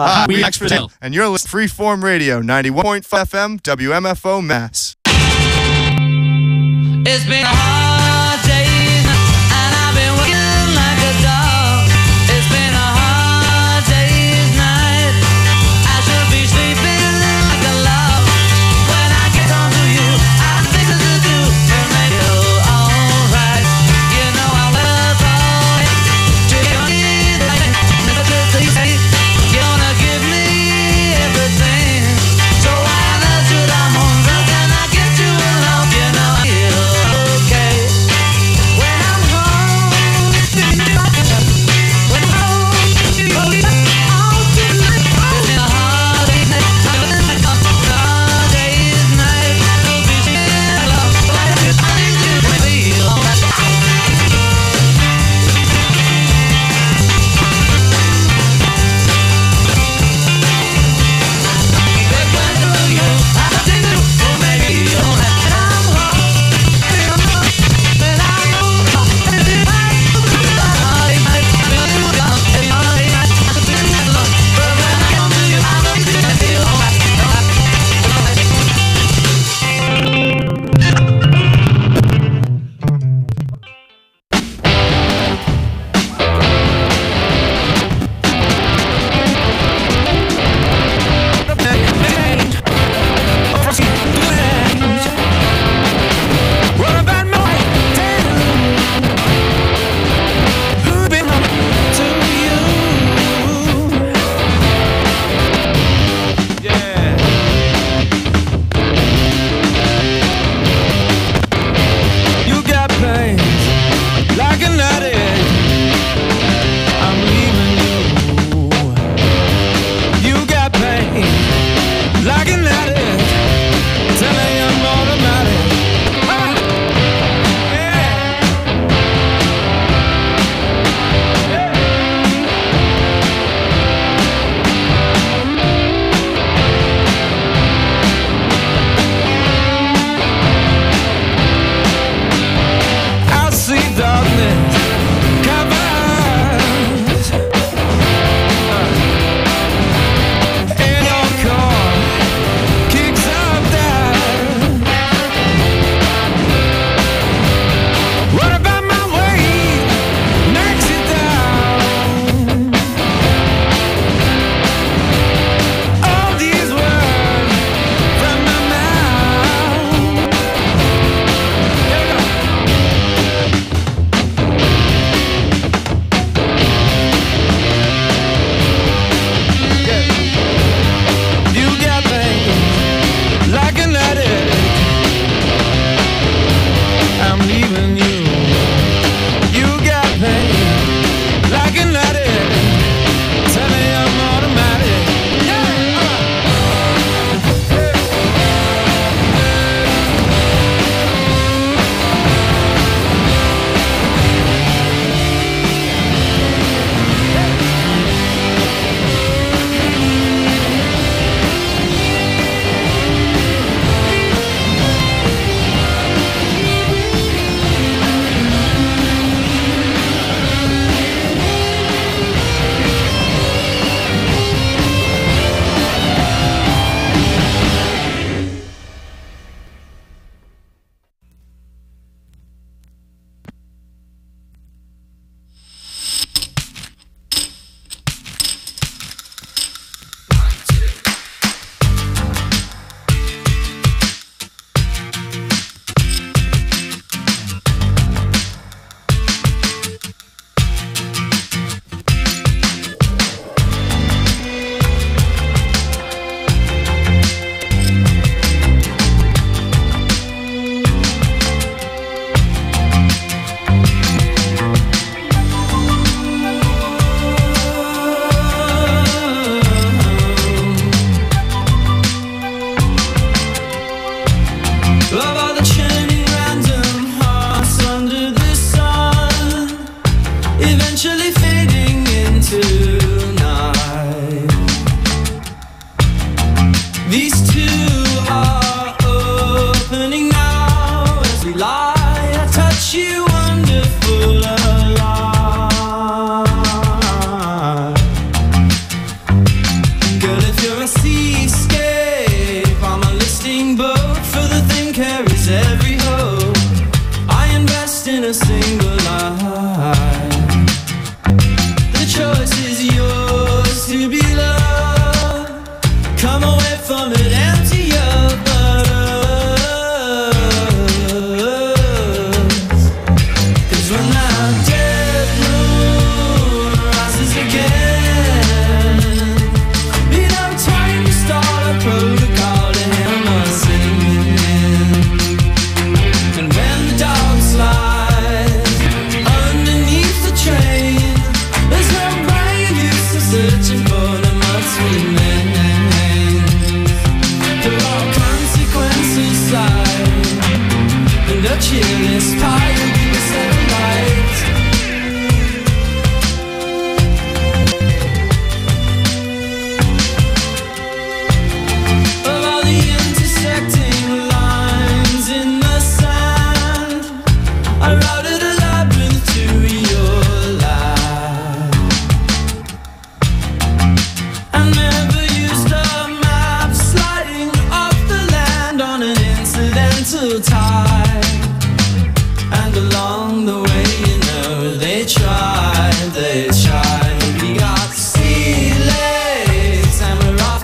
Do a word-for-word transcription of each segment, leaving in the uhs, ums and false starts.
Uh, we extra tail. And you're listening to Freeform Radio, ninety-one point five F M, W M F O Mass. It's been a hard day, and I've been working like a dog. It's been a hard day's night. I should be sleeping like a log. When I get home to you, I think to do and make it alright. You know I love all to your needs. You're gonna give me everything. So why should I mourn? Can I get you alone? You know I feel okay.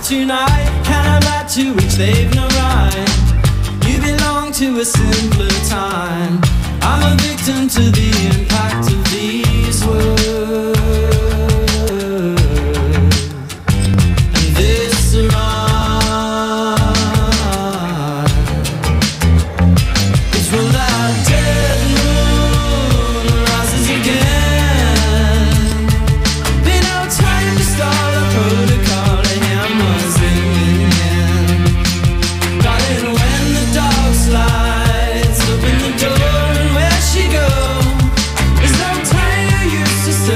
tonight. Can I back to which they've no right? You belong to a simpler time. I'm a victim to the impact of these words. And this rhyme, it's from that dead moon rises again. Be no time to start a protocol, a hammer's in hand. Darling, when the dog slides, open the door and where she go. There's no time, you're used to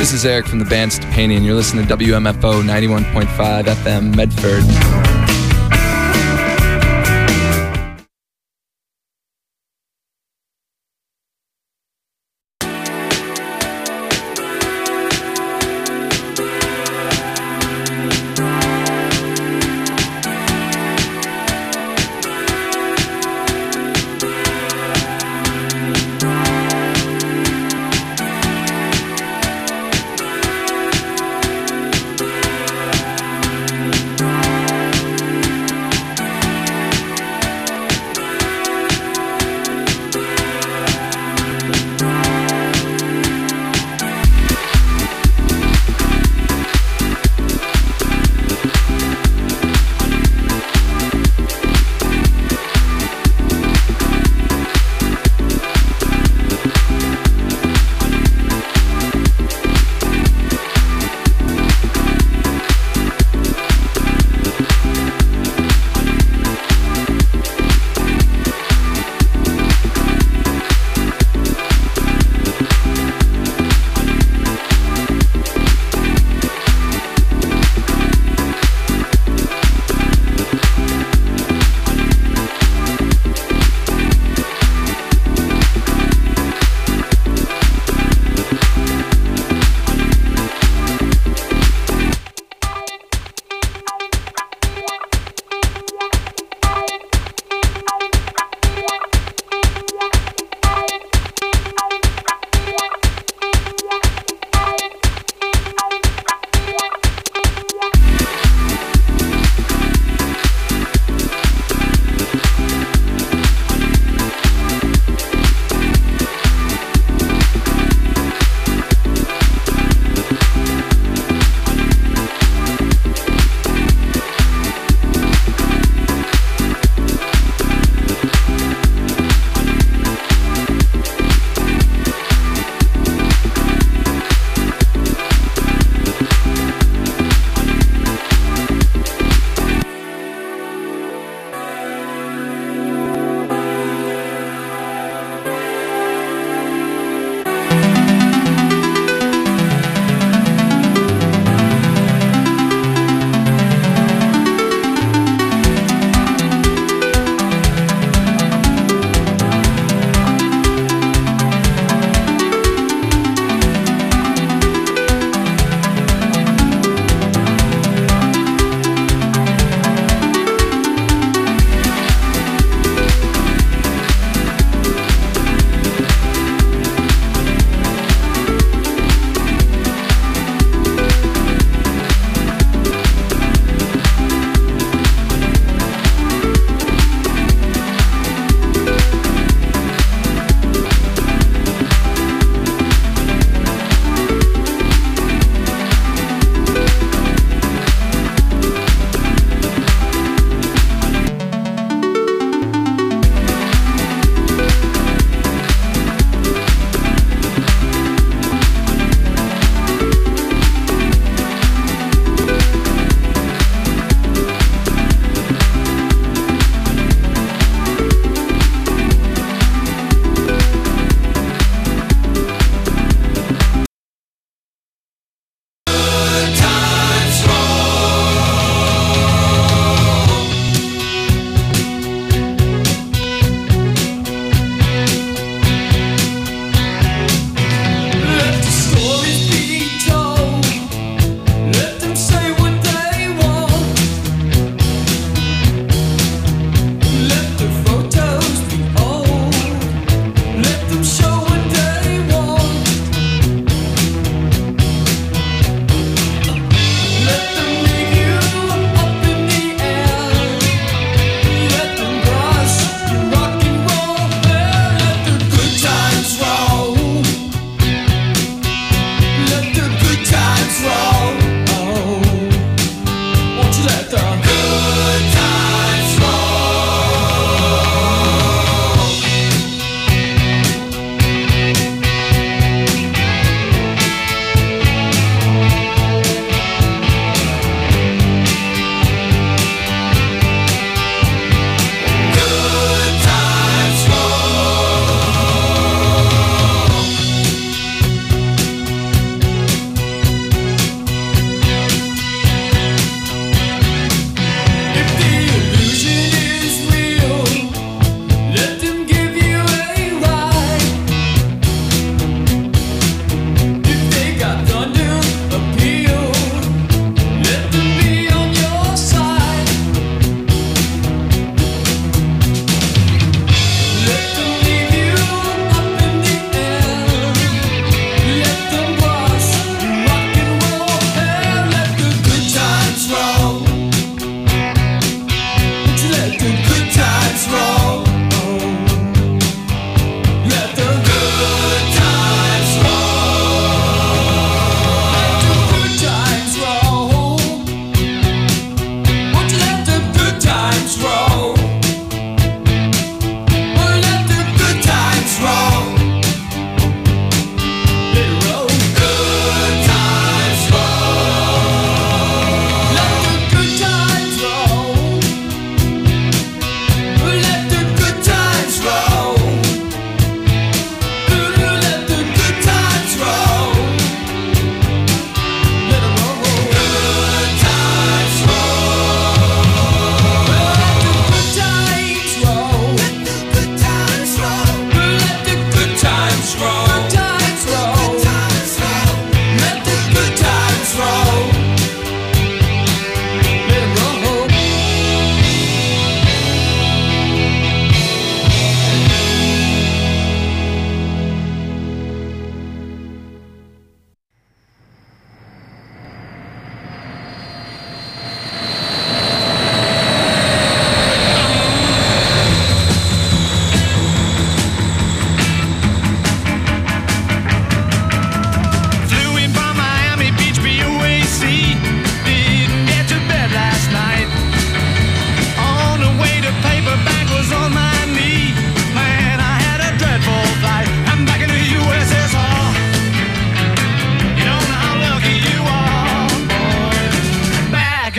This is Eric from the band Stepanian. You're listening to W M F O ninety-one point five F M Medford.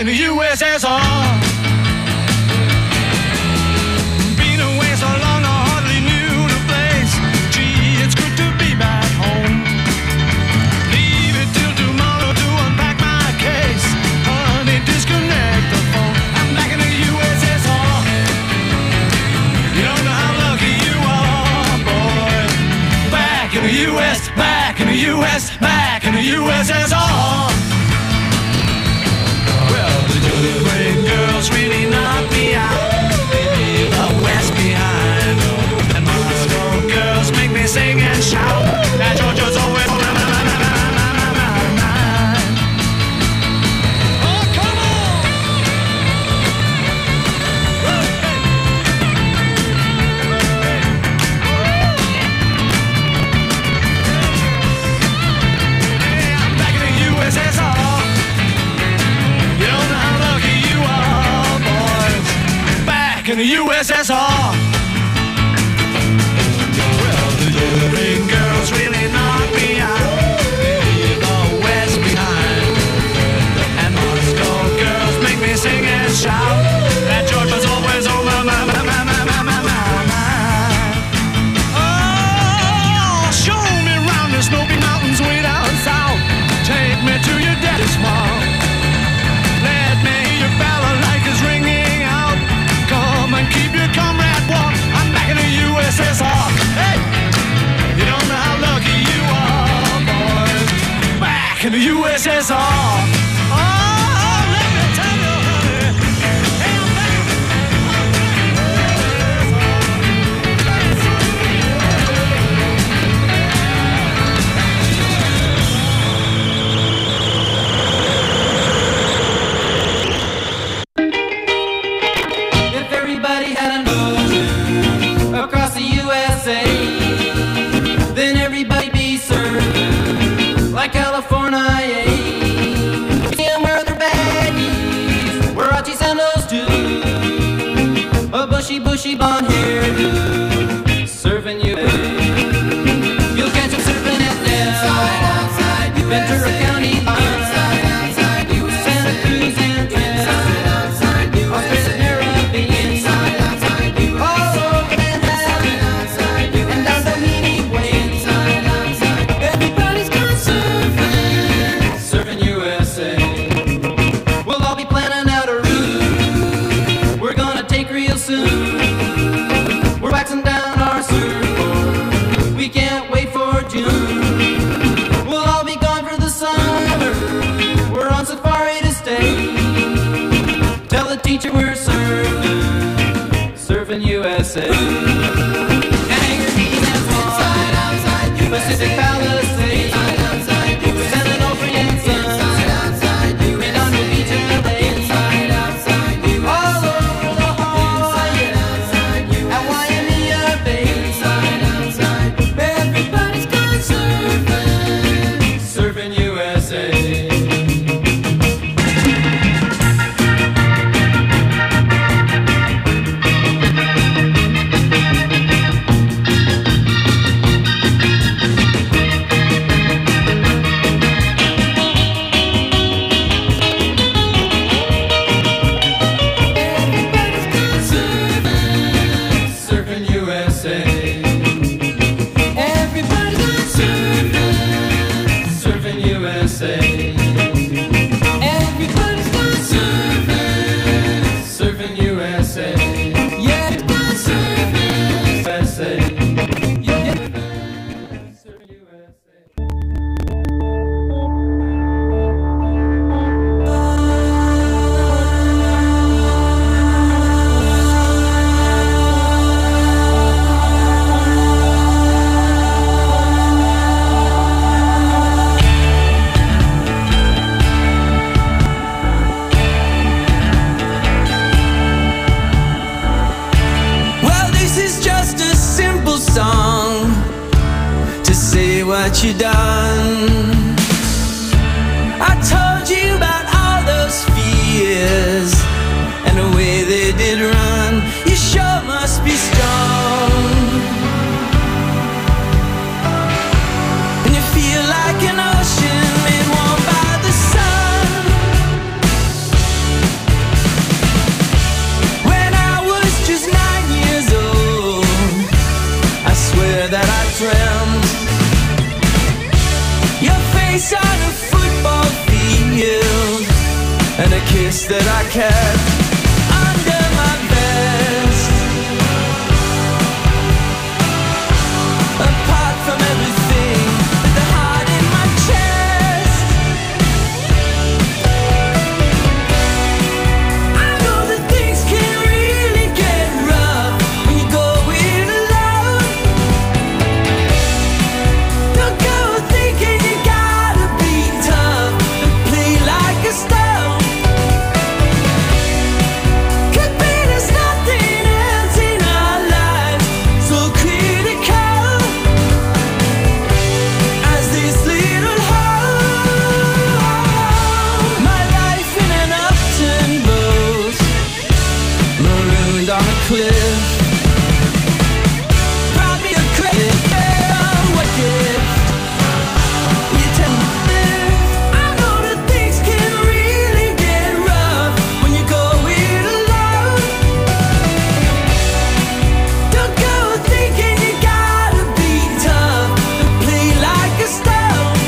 in the U S S R. Been away so long I hardly knew the place. Gee, it's good to be back home. Leave it till tomorrow to unpack my case. Honey, disconnect the phone. I'm back in the U S S R. You don't know how lucky you are, boy. Back in the U S, back in the U S, back in the U S S R. Well, the good girls really knock me out. The West behind. And Moscow girls make me sing and shout. That Georgia's always on my mind. Oh, come on! Hey, I'm back in the U S S R. You don't know how lucky you are, boys. Back in the U S S R. Well, the Dublin girls really knock me out. Leave the West behind. And Moscow girls make me sing and shout. That Georgia's always on my mind, my mind, my mind, my mind, mind. Oh, show me round the Smoky Mountains way down south. Take me to your daddy's farm. Let me hear your balalaikas ringing out. Come and keep your comrade warm. I'm back in the U S S R. Hey, you don't know how lucky you are, boys. Back in the U S S R. Oh, let me tell you, honey. Hey, I'm back. I'm If everybody had an ocean across the U S A, then everybody be served like California. And wear their baggies, Warachi sandals too, a bushy, bushy blonde hairdo, surfing U S A. You'll catch them surfing at Nell, Ventura County, Santa Cruz and Trent, Australia, Caribbean, all over Manhattan, and down Doheny Way. Everybody's gone surfing, surfing U S A. We'll all be planning out a route we're gonna take real soon. We're waxing down our surfboard, we can't wait for June. We'll all be gone for the summer, we're on safari to stay. Tell the teacher we're surfing, surfing U S A. Hangar Keys and Swan, Pacific Palisades, San Onofre and Sons, Redondo Beach and L A, all over La Jolla and Waimea Bay. Everybody's gone surfing, surfing U S A. what you done. I told you about all those fears and the way they did run. You sure must be strong, and you feel like an ocean made warm by the sun. a kiss that I kept under my vest. Apart from everything, with the heart in my chest. I know that things can really get rough when you go it alone. Don't go thinking you gotta be tough and play like a stone. Could be there's nothing else in our lives so critical as this little hole. My life in an upturned boat, marooned on a cliff. Brought me a credit, what gift? You tell me. I know that things can really get rough when you go it alone. Don't go thinking you gotta be tough and play like a stone.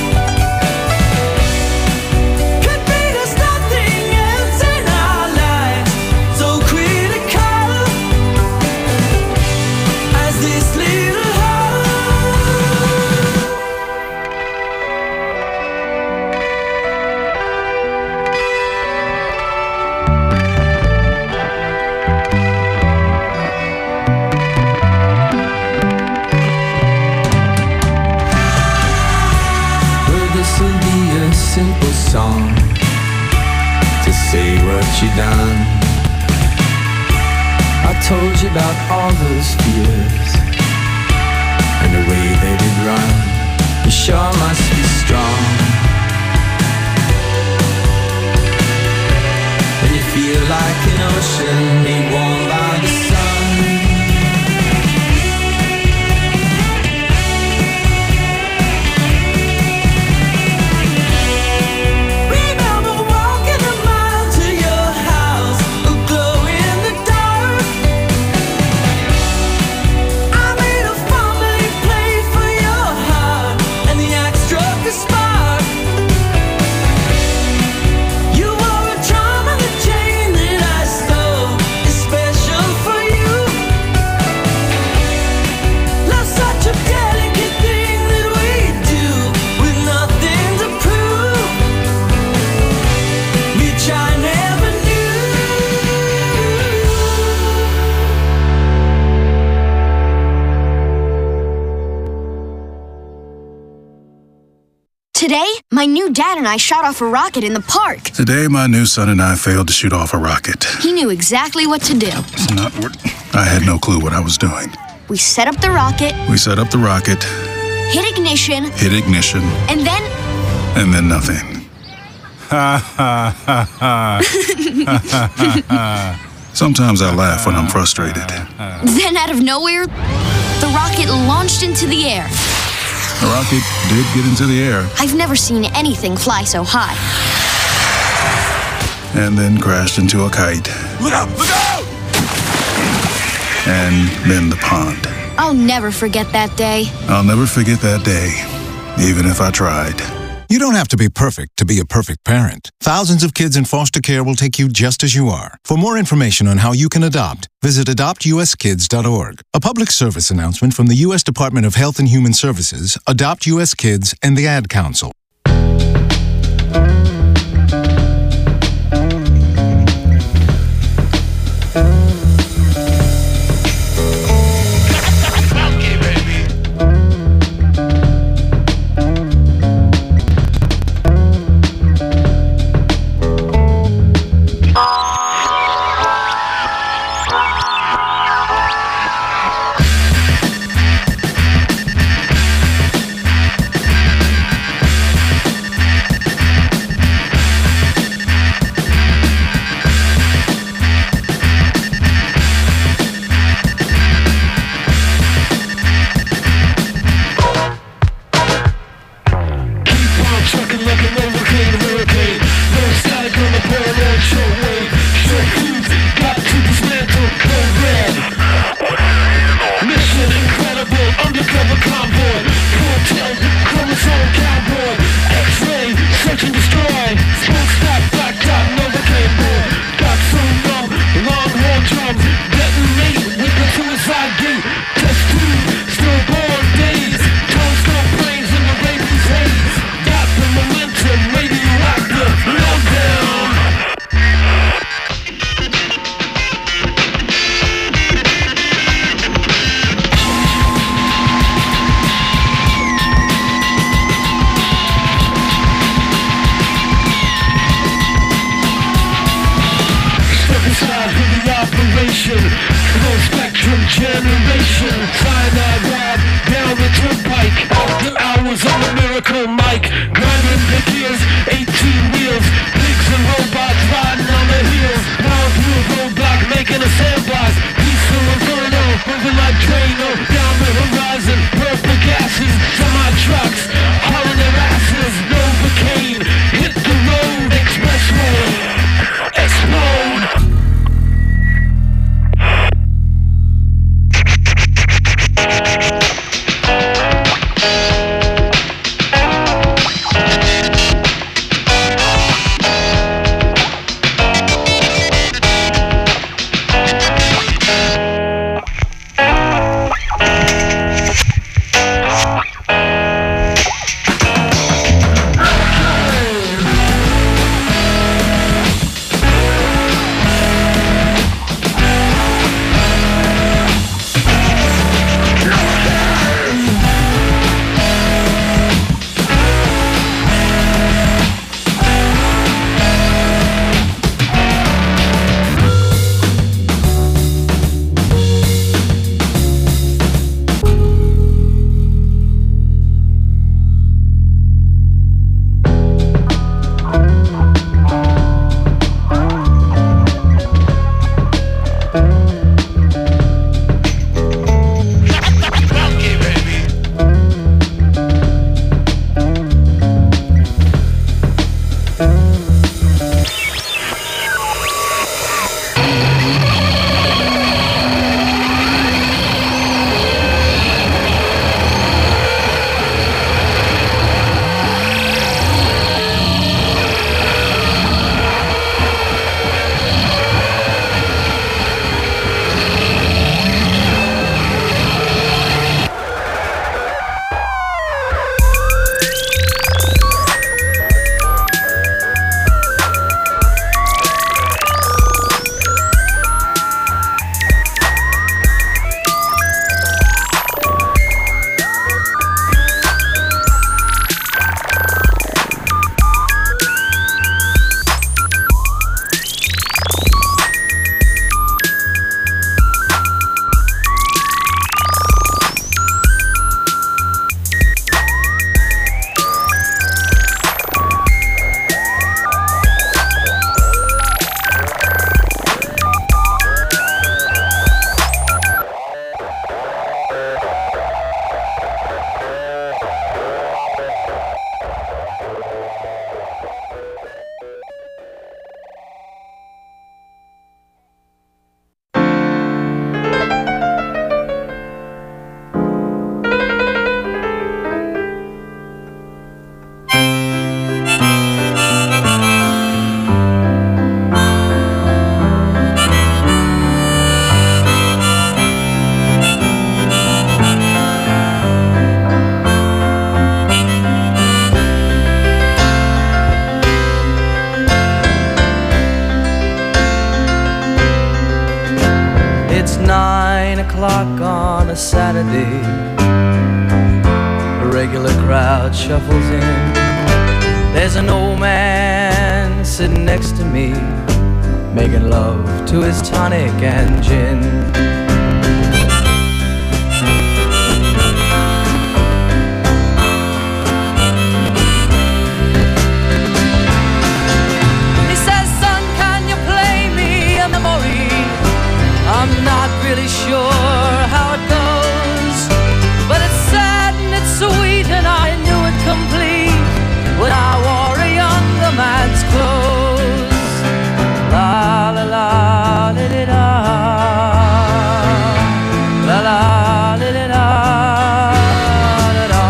Could be there's nothing else in our lives so critical as this little hole. Well, this'll be a simple song to say what you done. I told you about all those fears and the way they did run. You sure must be strong when you feel like an ocean made warm by the sun. Remember walking a mile to your house, a glow in the dark. I made a fumbling play for your heart, and the axe struck a spark. You wore a charm on the chain that I stole, is special for you. Love's such a delicate thing that we do with nothing to prove, which I never knew. Today, my new dad and I shot off a rocket in the park. Today, my new son and I failed to shoot off a rocket. He knew exactly what to do. It's not what I had no clue what I was doing. We set up the rocket, We set up the rocket, hit ignition, hit ignition, and then and then nothing. Ha ha ha ha. Sometimes I laugh when I'm frustrated. then out of nowhere, the rocket launched into the air. The rocket did get into the air I've never seen anything fly so high. and then crashed into a kite. Look out! Look out! And then the pond. I'll never forget that day. I'll never forget that day, even if I tried. You don't have to be perfect to be a perfect parent. Thousands of kids in foster care will take you just as you are. For more information on how you can adopt, visit adopt u s kids dot org. A public service announcement from the U S Department of Health and Human Services, Adopt U S Kids, and the Ad Council. nation, full spectrum generation. Cyanide rap down the turnpike. After hours on the miracle mic, grinding the gears, eighteen wheels, pigs and robots riding on the heels. Power through a roadblock, making a sandbox. Peaceful inferno, moving like Drano down the horizon. Purple gases, semi trucks, hauling their asses. Novocaine, hit the road, expressway, explode. o'clock on a Saturday. A regular crowd shuffles in. There's an old man sitting next to me, making love to his tonic and gin. I'm not really sure how it goes, but it's sad and it's sweet, and I knew it complete when I wore a younger man's clothes. La la la li li la, la la li li la, la la.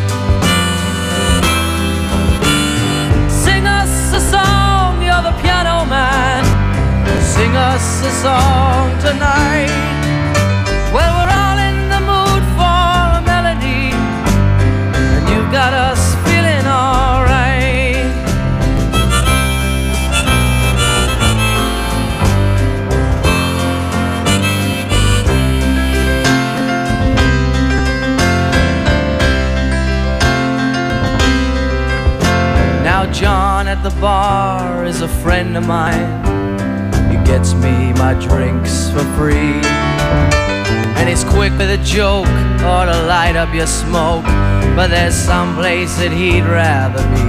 Sing us a song, you're the piano man. Sing us a song tonight. Well, we're all in the mood for a melody, and you've got us feeling alright. Now John at the bar is a friend of mine. gets me my drinks for free. And he's quick with a joke or to light up your smoke, but there's some place that he'd rather be.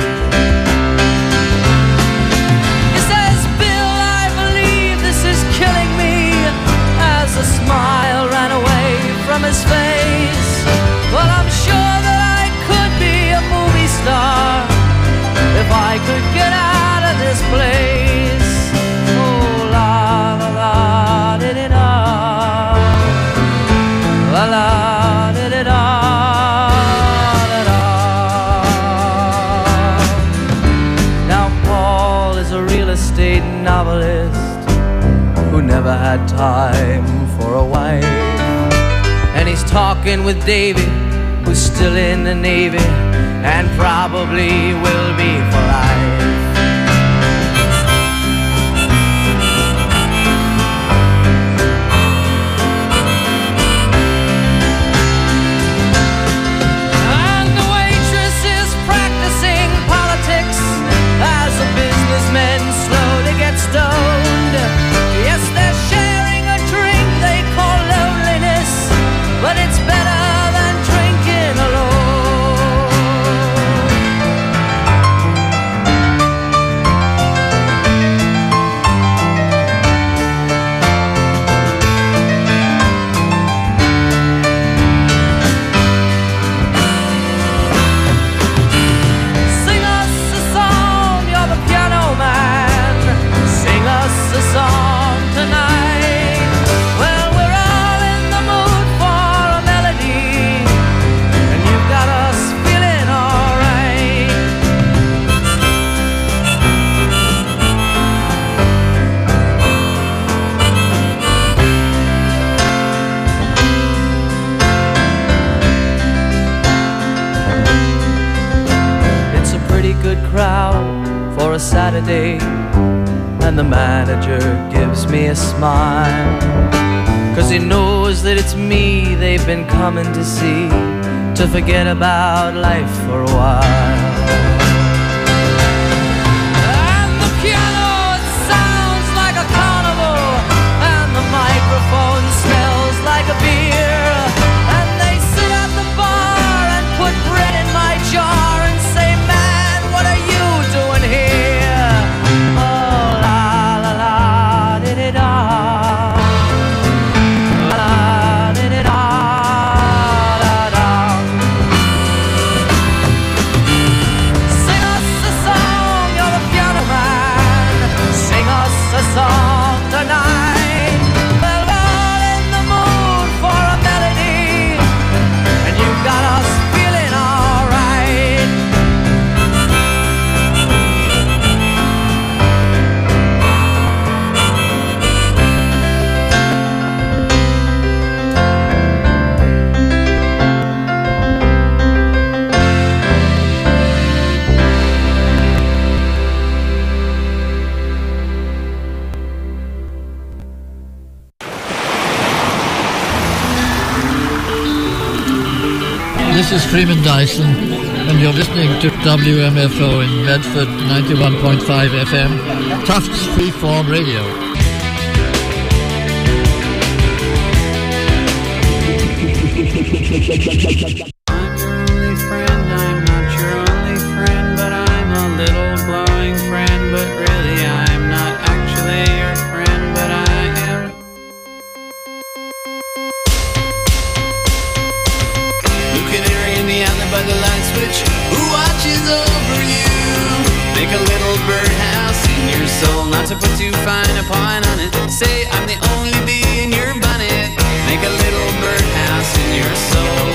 He says, Bill, I believe this is killing me, as a smile ran away from his face. Well, I'm sure that I could be a movie star if I could get out of this place. Oh, la la la, did it all. La la, did it all. Now Paul is a real estate novelist who never had time for a wife. And he's talking with Davy, who's still in the Navy and probably will be for life. And the waitress is practicing politics as the businessmen slowly get stoned. Yes, they're sharing a drink they call loneliness, but it's better than drinking alone. Sing us a song, you're the piano man. Sing us a song tonight. Well, we're all in the mood for a melody, and you've got us feeling alright. It's a pretty good crowd for a Saturday, and the manager gives me a smile, 'cause he knows that it's me they've been coming to see, to forget about life for a while. And the piano, it sounds like a carnival, and the microphone smells like a beer. And they sit at the bar and put bread in my jar and say, man, what are you doing here? Oh, la la la, did it all. La did it all, la da. Sing us a song, you're the piano man. Sing us a song tonight. Well, we're all in the mood for a melody, and you've got us feeling alright. This is Freeman Dyson, and you're listening to W M F O in Medford, ninety-one point five F M, Tufts Freeform Radio. I'm your only friend, I'm not your only friend, but I'm a little glowing friend, but really I'm not actually your friend, but I am. You canary in the outlet by the light switch, who watches over you? Make a little birdhouse in your soul, not to put too fine a point on it. Say I'm the only bee in your bonnet. Make a little birdhouse in your soul.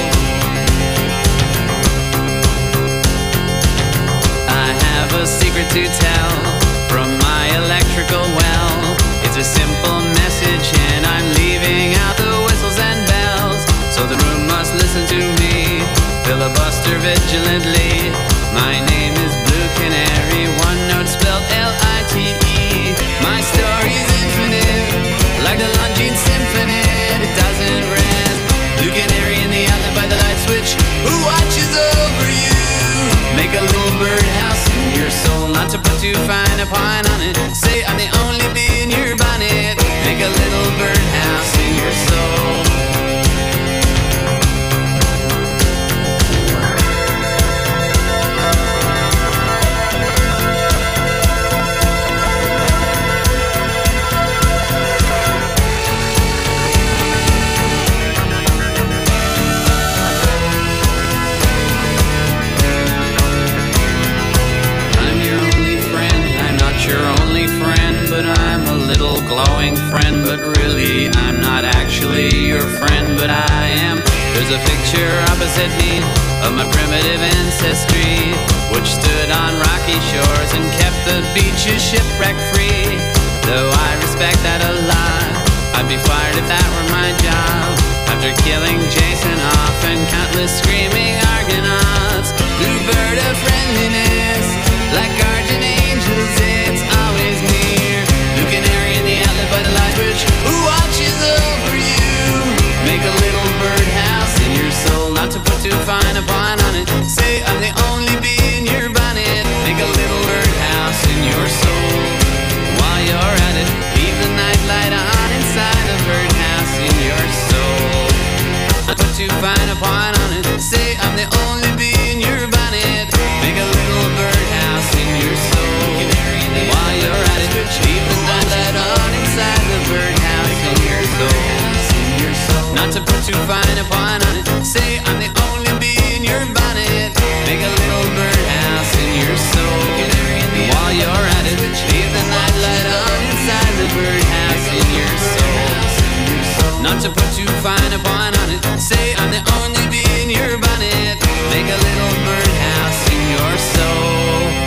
I have a secret to tell from my electrical well. It's a simple message and I'm leaving out the whistles and bells, so the room must listen to me, filibuster vigilantly. My name is Blue Canary, one note spelled L I T E. My story's infinite, like the Longines Symphony. It doesn't rest. Blue Canary in the outlet by the light switch, who watches over you? Make a little birdhouse in your soul, not to put too fine a point on it. Say I'm the only bee in your bonnet. Make a little birdhouse in your soul. But I'm a little glowing friend. But really I'm not actually your friend, but I am. There's a picture opposite me of my primitive ancestry, which stood on rocky shores and kept the beaches shipwreck free. Though I respect that a lot, I'd be fired if that were my job. After killing Jason off and countless screaming Argonauts, blue bird of friendliness, like guardian angels, it's always near. Blue canary in the outlet by the light switch, who watches over you. Make a little birdhouse in your soul, not to put too fine a point on it. Say I'm the only bee in your bonnet. Make a little birdhouse in your soul. While you're at it, leave the night light on inside the birdhouse in your soul. Not put too fine a point on it. Say I'm the only bee in your bonnet. Make a little birdhouse in your soul. While you're at it, leave the night light on inside the birdhouse in your soul. Not to put too fine a point on it. Say I'm the only bee in your bonnet. Make a little birdhouse in your soul. While you're at it, leave the night light on inside the birdhouse in your soul. Not to put too fine a point on it. Say I'm the only bee in your bonnet. Make a little birdhouse in your soul.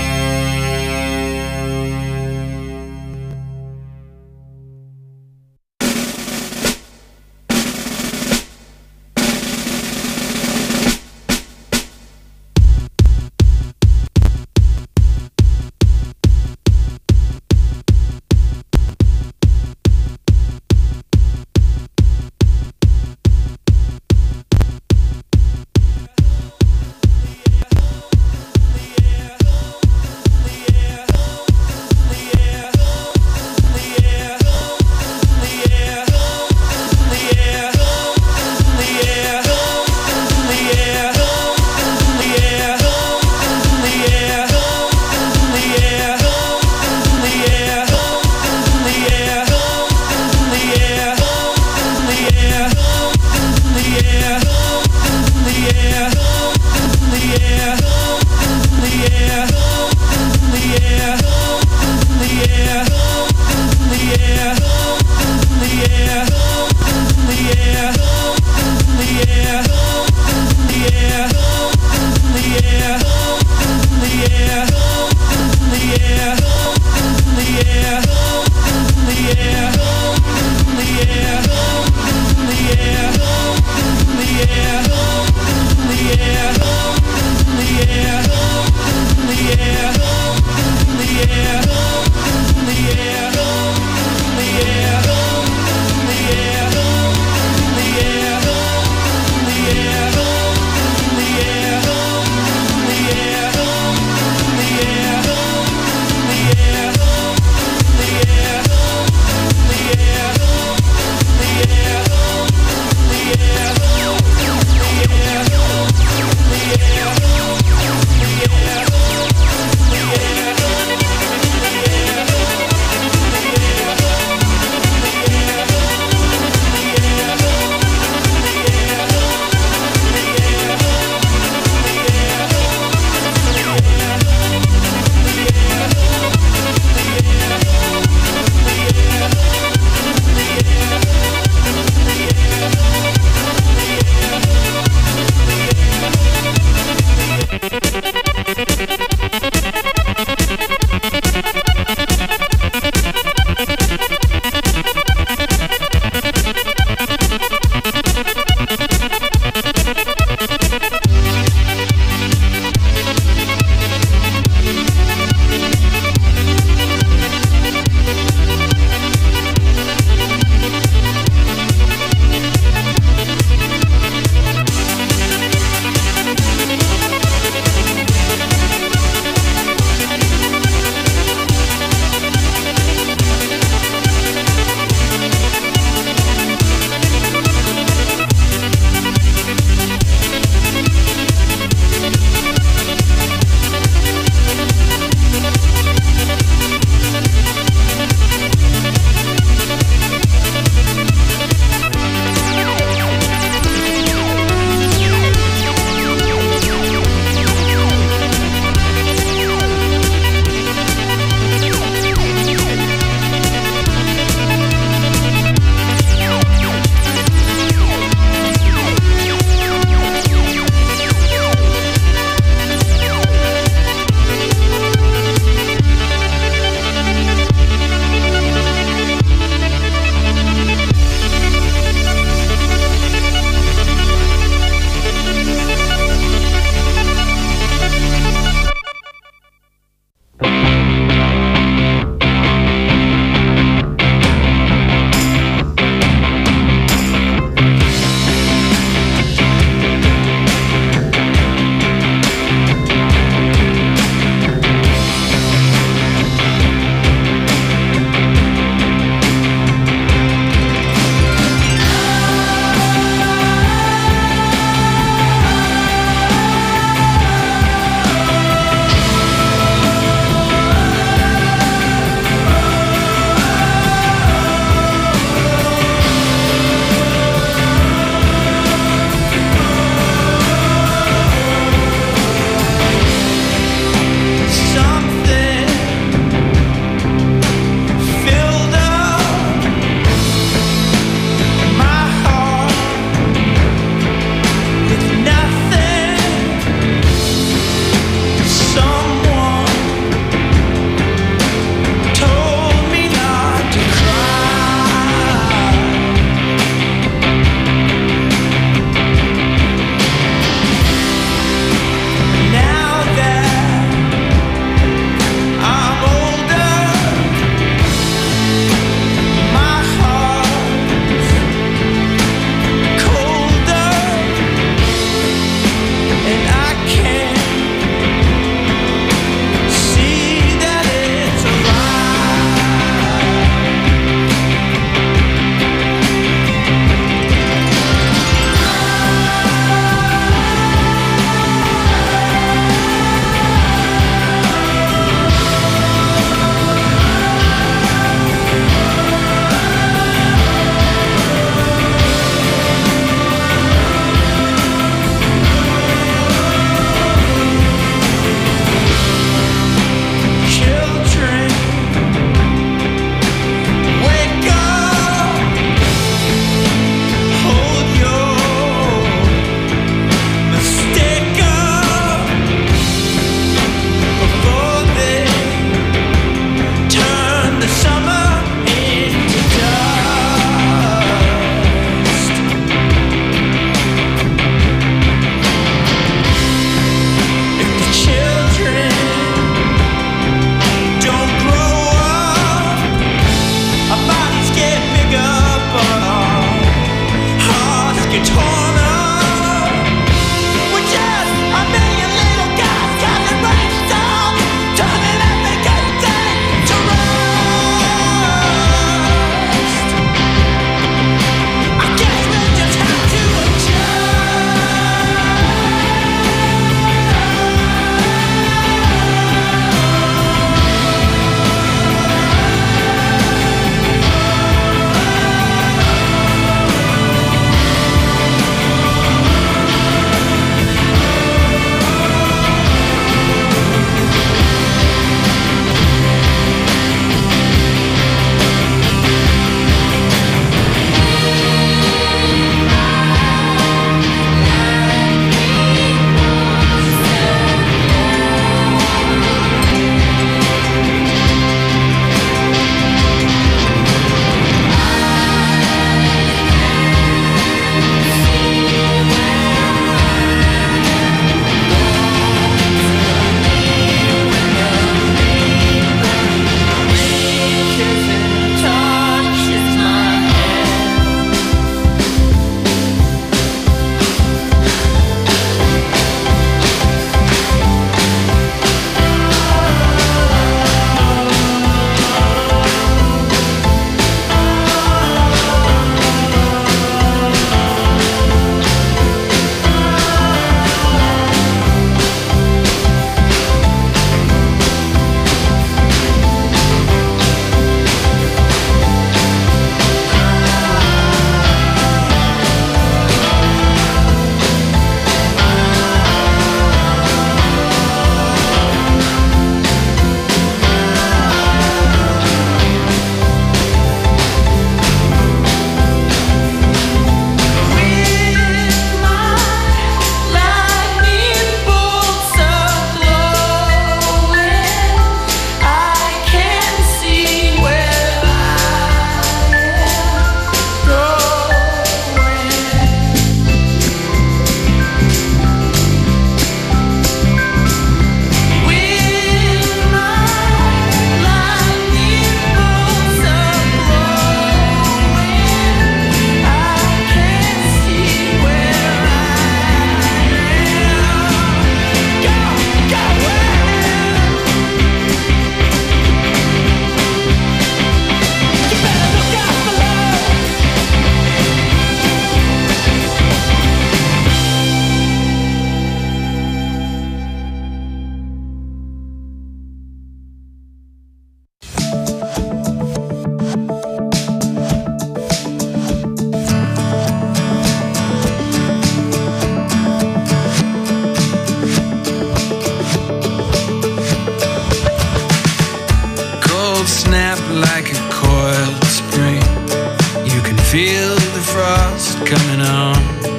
world snap like a coiled spring. You can feel the frost coming on.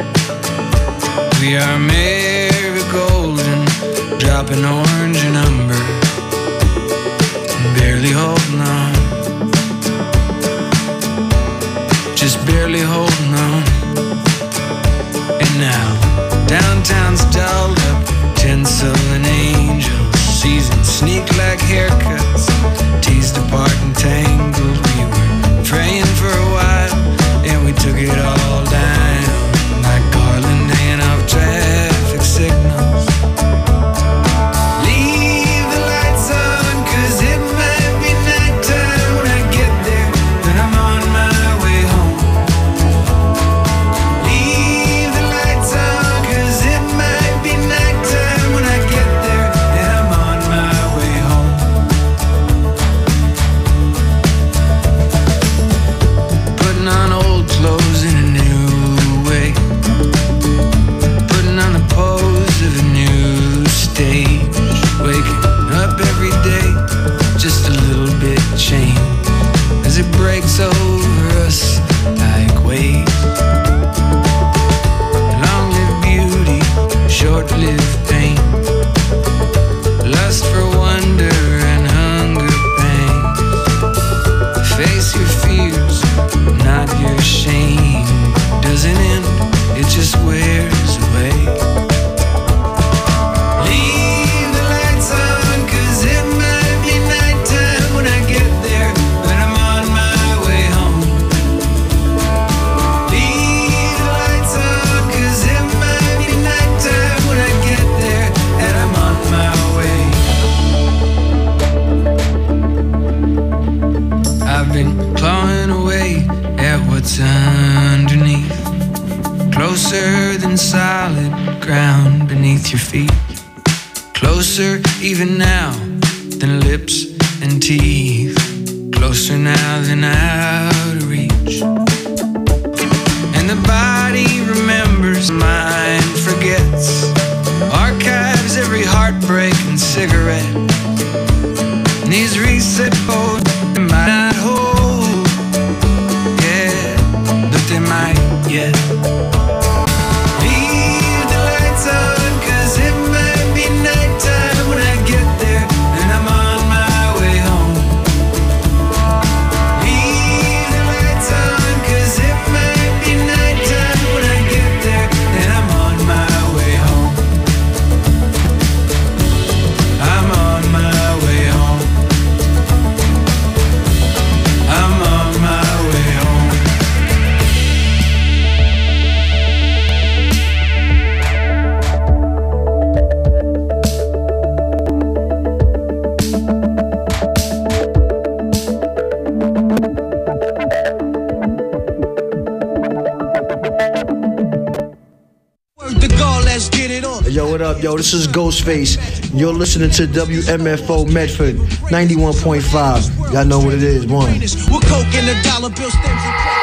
We are marigold and dropping orange and umber, barely holding on, just barely holding on. And now downtown's dolled up, tinsel and angels, seasons sneak like haircuts, teased apart and tangled. We were praying for a while, and we took it all down like Garland hanging off traffic signals. Leave the lights on, 'cause it might be nighttime when I get there, and I'm on my way home. Leave the lights on, 'cause it might be nighttime when I get there, and I'm on my way home. Putting on old clothes in a new way, putting on the pose of a new stage, waking up every day just a little bit changed as it breaks over us like waves. Long-lived beauty, short-lived pain, lust for wonder and hunger pains. Face your fears, not your shame. Doesn't end, it just wears away. Leave the lights on, 'cause it might be nighttime when I get there, but I'm on my way home. Leave the lights on, 'cause it might be nighttime when I get there, and I'm on my way. I've been clawing away at what's underneath, closer than solid ground beneath your feet, closer even now than lips and teeth, closer now than out of reach. And the body remembers, mind forgets, archives every heartbreak and cigarette. And these reset bones might not hold, yeah, but they might yet. Leave the lights on, 'cause it might be nighttime when I get there, and I'm on my way home. Leave the lights on, 'cause it might be nighttime when I get there, and I'm on my way home. I'm on my way home. I'm on my way home. Word to God, let's get it on. Yo, what up, yo? This is Ghostface. You're listening to W M F O Medford ninety-one point five. Y'all know what it is, one. We're coke in the dollar bill stems.